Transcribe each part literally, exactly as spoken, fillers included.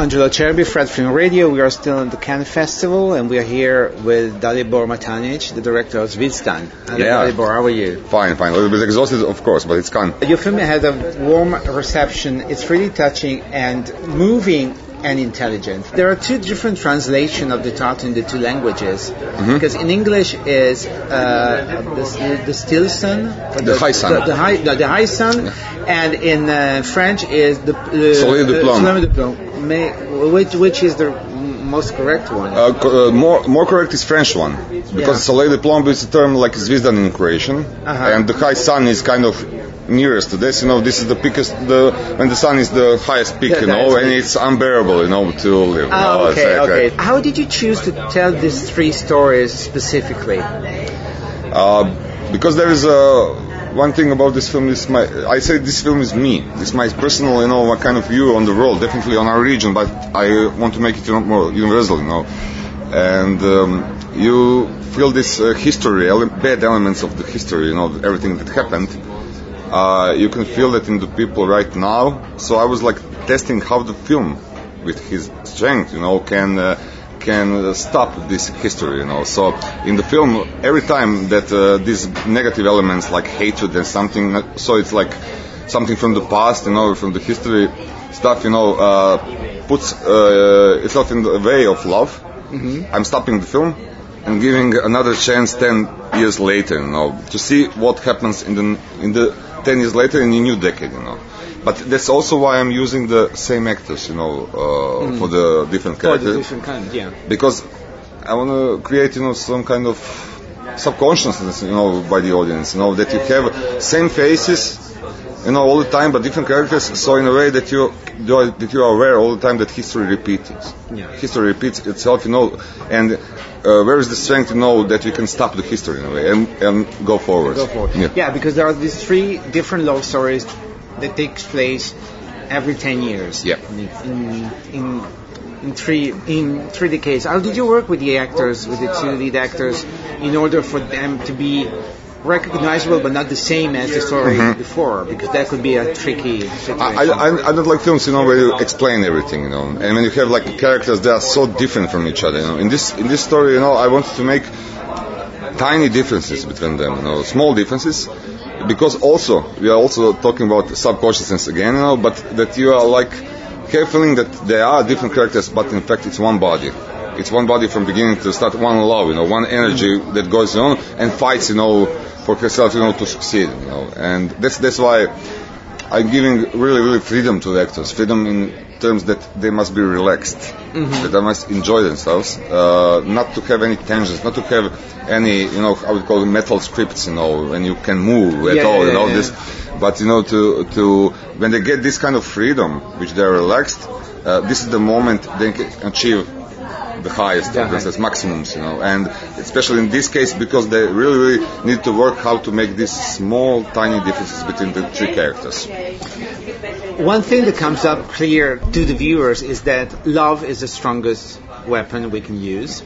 Angelo Cerbi, Fred Film Radio. We are still at the Cannes Festival, and we are here with Dalibor Matanic, the director of Zvezdan. Hello, yeah. Dalibor, how are you? Fine, fine. A little bit exhausted, of course, but it's Cannes. Your film had a warm reception. It's really touching and moving and intelligent. There are two different translations of the title in the two languages, mm-hmm. because in English is uh, the, the still sun, the, the high sun, the, the high, the, the high sun, yeah. and in uh, French is the uh, Soleil de Plomb. Soleil de Plomb. May, which which is the most correct one? Uh, co- uh, more more correct is French one, because yeah. Soleil de Plomb is a term like Zvezdan in Croatian, uh-huh. and the high sun is kind of nearest to this, you know, this is the peakest, the when the sun is the highest peak, you know, and it's unbearable, you know, to live. Oh, you know, okay, like, okay. Like, how did you choose to tell these three stories specifically? Uh, because there is a one thing about this film is my, I say this film is me. It's my personal, you know, kind of view on the world, definitely on our region, but I want to make it more universal, you know, and um, you feel this uh, history, ele- bad elements of the history, you know, everything that happened. Uh, you can feel that in the people right now. So I was like testing how the film, with his strength, you know, can uh, can uh, stop this history, you know. So in the film, every time that uh, these negative elements like hatred and something, so it's like something from the past, you know, from the history stuff, you know, uh, puts uh, itself in the way of love. Mm-hmm. I'm stopping the film and giving another chance ten years later, you know, to see what happens in the in the ten years later in a new decade, you know. But that's also why I'm using the same actors, you know, uh, mm. for the different characters. For the different kinds, yeah. Because I want to create, you know, some kind of subconsciousness, you know, by the audience, you know, that you have same faces, you know, all the time, but different characters. So in a way that you that you are aware all the time that history repeats. Yeah. History repeats itself, you know, and uh, where is the strength to know that you can stop the history in a way and, and go forward? Go forward. Yeah. yeah, because there are these three different love stories that takes place every ten years. Yeah. In in in three in three decades. How did you work with the actors, with the two lead actors, in order for them to be recognizable but not the same as the story mm-hmm. before, because that could be a tricky situation. I, I, I don't like films, you know, where you explain everything, you know, and when you have like characters that are so different from each other, you know. In this in this story, you know, I wanted to make tiny differences between them, you know, small differences, because also we are also talking about subconsciousness again, you know, but that you are like have feeling that there are different characters, but in fact it's one body. It's one body from beginning to start, one love, you know, one energy mm-hmm. that goes on and fights, you know, for herself, you know, to succeed, you know, and that's that's why I'm giving really, really freedom to the actors, freedom in terms that they must be relaxed, mm-hmm. that they must enjoy themselves, uh, not to have any tensions, not to have any, you know, I would call it metal scripts, you know, and you can move at yeah, all, yeah, you know, yeah. this, but you know, to to when they get this kind of freedom, which they are relaxed, uh, this is the moment they can achieve the highest yeah. of themselves, maximums, you know, and especially in this case because they really, really need to work how to make these small, tiny differences between the three characters. One thing that comes up clear to the viewers is that love is the strongest weapon we can use,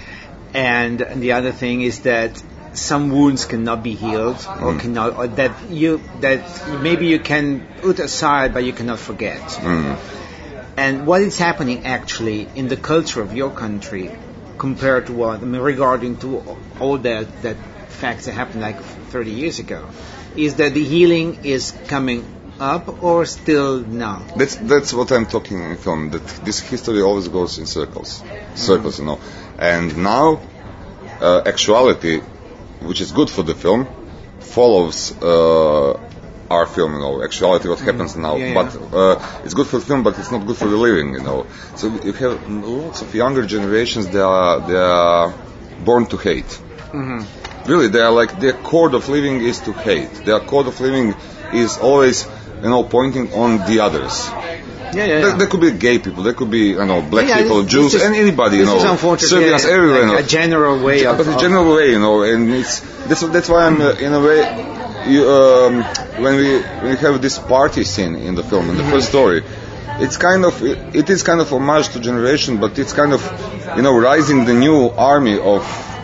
and the other thing is that some wounds cannot be healed, or mm. cannot, or that you that maybe you can put aside, but you cannot forget. Mm. And what is happening actually in the culture of your country compared to what, I mean, regarding to all that, that facts that happened like thirty years ago, is that the healing is coming up or still no? That's that's what I'm talking in film, that this history always goes in circles, circles, mm-hmm. you know. And now, uh, actuality, which is good for the film, follows uh, our film, you know, actuality, what happens now. Yeah, yeah. But uh, it's good for the film, but it's not good for the living, you know. So you have lots of younger generations, they are, they are born to hate. Mm-hmm. Really, they are like, their code of living is to hate. Their code of living is always, you know, pointing on the others. Yeah, yeah, yeah. There, there could be gay people, there could be, you know, black yeah, yeah, people, this, Jews, this is, and anybody, you know, Serbians, yeah, everywhere. Like you know. a general way yeah, of... But a general way, you know, and it's, that's, that's why I'm, uh, in a way, you, um, when we when we have this party scene in the film, in the first story, it's kind of, it, it is kind of homage to generation, but it's kind of, you know, rising the new army of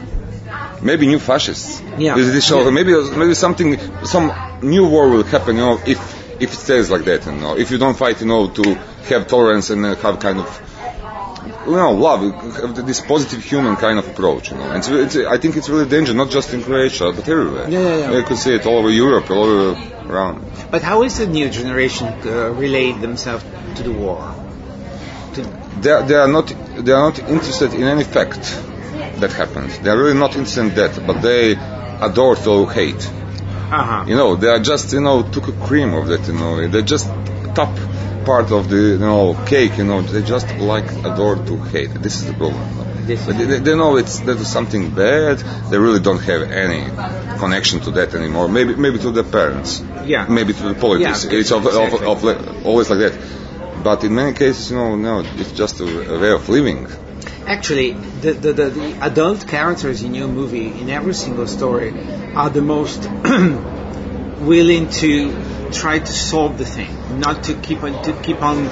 maybe new fascists. Yeah. This show, yeah. maybe maybe something, some new war will happen, you know, if if it stays like that, you know, if you don't fight, you know, to have tolerance and uh, have kind of, you know, love, have this positive human kind of approach, you know. And it's, it's, I think it's really dangerous, not just in Croatia, but everywhere. Yeah, yeah, yeah. You could see it all over Europe, all over around. But how is the new generation uh, relate themselves to the war? To They are, they are not they are not interested in any fact that happens. They are really not interested in that, but they adore to hate. uh-huh. You know, they are just, you know, took a cream of that, you know. They just top part of the, you know, cake, you know. They just like adore to hate. This is the problem. You know? This But they, they know it's that is something bad. They really don't have any connection to that anymore. Maybe maybe to their parents. Yeah. Maybe to the politics. Yeah, it's of, exactly. of, of, always like that. But in many cases, you know, no, it's just a, a way of living. Actually, the, the, the, the adult characters in your movie, in every single story, are the most willing to try to solve the thing, not to keep on to keep on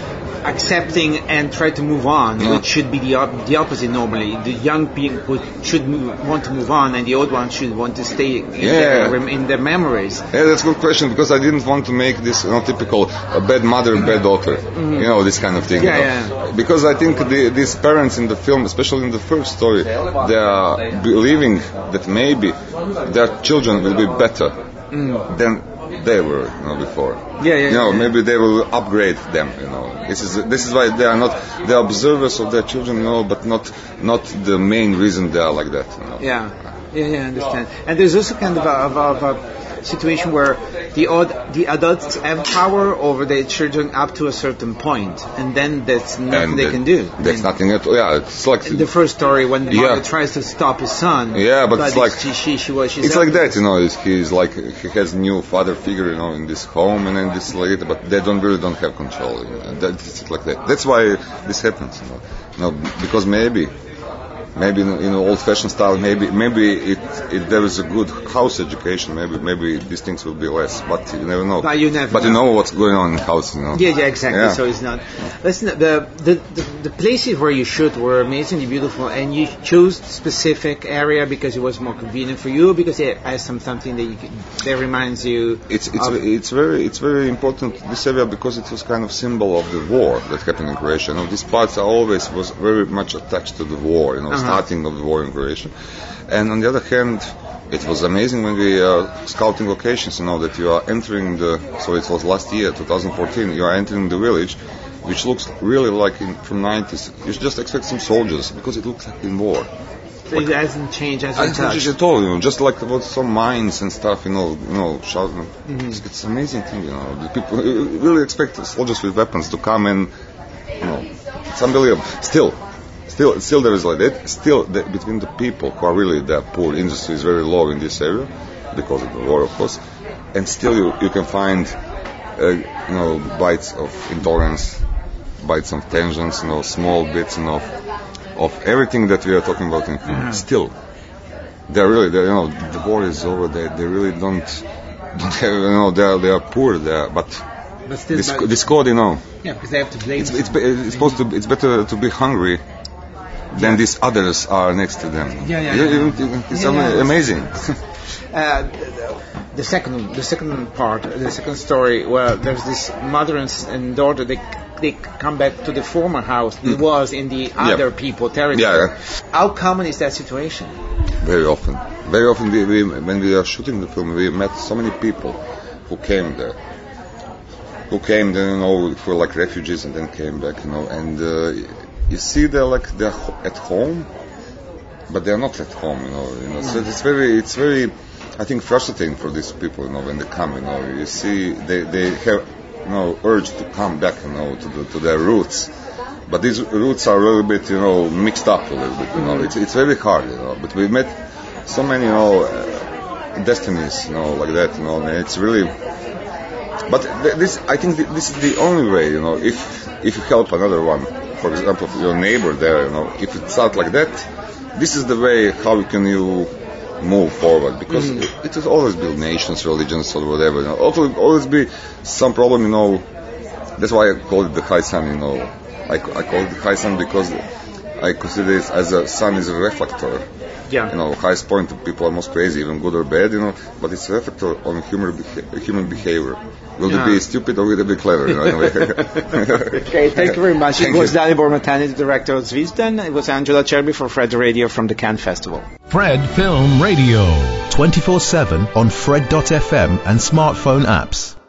accepting and try to move on, Yeah. which should be the op- the opposite normally. The young people should move, want to move on, and the old ones should want to stay in, Yeah. their, rem- in their memories. Yeah, that's a good question, because I didn't want to make this, you know, typical uh, bad mother, bad daughter, you know, this kind of thing. Yeah, you know. yeah. Because I think the, these parents in the film, especially in the first story, they are believing that maybe their children will be better than they were, you know, before. Yeah, yeah, You know, yeah. maybe they will upgrade them. You know, this is this is why they are not the observers of their children, you know, but not not the main reason they are like that. You know. Yeah, yeah, yeah, I understand. And there's also kind of a, of a, of a situation where the odd, the adults have power over their children up to a certain point, and then that's nothing And they that- can do. That's I mean, nothing at all. Yeah, it's like in the first story, when the Yeah. mother tries to stop his son, Yeah, but it's like- she, she, she was. She's it's like that, you know. He's, he's like he has new father figure, you know, in this home, and then this like that, but they don't really don't have control. You know. That's like that. That's why this happens, you know. You know, because maybe. Maybe in, in old-fashioned style, maybe maybe it, if there is a good house education, maybe maybe these things will be less. But you never know. But you never But you know. know what's going on in house, you know. Yeah, yeah, exactly. Yeah. So it's not. Listen, the, the the the places where you shoot were amazingly beautiful, and you chose specific area because it was more convenient for you, because it has some something that you can, that reminds you. It's it's of, it's very it's very important, this area, because it was kind of symbol of the war that happened in Croatia. You know, these parts are always was very much attached to the war. You know, Uh-huh. starting of the war in Croatia. And on the other hand, it was amazing when we are scouting locations. You know that you are entering the. So it was last year, twenty fourteen. You are entering the village, which looks really like in, from nineties. You should just expect some soldiers, because it looks like in war. so it hasn't changed, hasn't I don't touched. at all, you know, just like about some mines and stuff, you know, you know, shout, you know. Mm-hmm. It's, it's an amazing thing, you know. The people you really expect soldiers with weapons to come and, you know, it's unbelievable. Still, still, still there is like that. Still, the, between the people who are really the poor, industry is very low in this area because of the war, of course. And still, you you can find, uh, you know, bites of intolerance, bites of tensions, you know, small bits, you know, of everything that we are talking about in film. Still, they're really, they're, you know, the war is over. They they really don't don't have, you know, they are they are poor there, but But still, this but- this code, you know, yeah, because they have to blame. it's it's, be- it's supposed to it's better to be hungry than these others are next to them. Yeah, yeah, You- yeah. you- It's Yeah, yeah, it's- amazing. Uh, the second, the second part, the second story, where there's this mother and, s- and daughter. They they come back to the former house. It was in the other people territory. Yeah, yeah. How common is that situation? Very often. Very often, we, we, when we are shooting the film, we met so many people who came there. Who came there, you know, who were like refugees and then came back, you know. And uh, you see they're like they're ho- at home, but they're not at home, you know. You know. So it's very, it's very, I think, frustrating for these people, you know, when they come, you know. You see, they they have, you know, urge to come back, you know, to the, to their roots. But these roots are a little bit, you know, mixed up a little bit, you know. It's it's very hard, you know. But we met so many, you know, uh, destinies, you know, like that, you know. And it's really. But th- this, I think, th- this is the only way, you know. If if you help another one, for example, your neighbor there, you know, if it starts like that, this is the way how can you move forward, because it, it will always be nations, religions, or whatever. You know. Also, always be some problem, you know. That's why I call it the high sun, you know. I, I call it the high sun because I consider it as a sun is a reflector Yeah. You know, highest point, people are most crazy, even good or bad, you know, but it's an effect on human, beha- human behavior. Will yeah. they be stupid or will they be clever? You know, anyway. Okay, thank you very much. Thank it was Dalibor Matani, the director of Zvezdan. It was Angela Cherby for Fred Radio from the Cannes Festival. Fred Film Radio. twenty-four seven on Fred dot f m and smartphone apps.